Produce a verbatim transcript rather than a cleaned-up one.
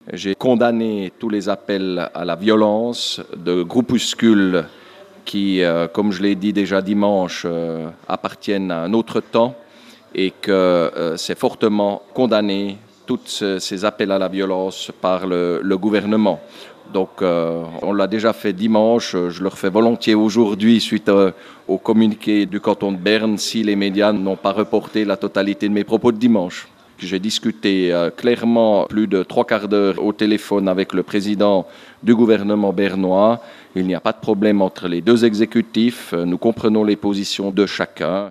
J'ai condamné tous les appels à la violence de groupuscules qui, euh, comme je l'ai dit déjà dimanche, euh, appartiennent à un autre temps et que euh, c'est fortement condamné, tous ces appels à la violence par le, le gouvernement. Donc euh, on l'a déjà fait dimanche, je le refais volontiers aujourd'hui suite euh, au communiqué du canton de Berne si les médias n'ont pas reporté la totalité de mes propos de dimanche. J'ai discuté euh, clairement plus de trois quarts d'heure au téléphone avec le président du gouvernement bernois. Il n'y a pas de problème entre les deux exécutifs, nous comprenons les positions de chacun.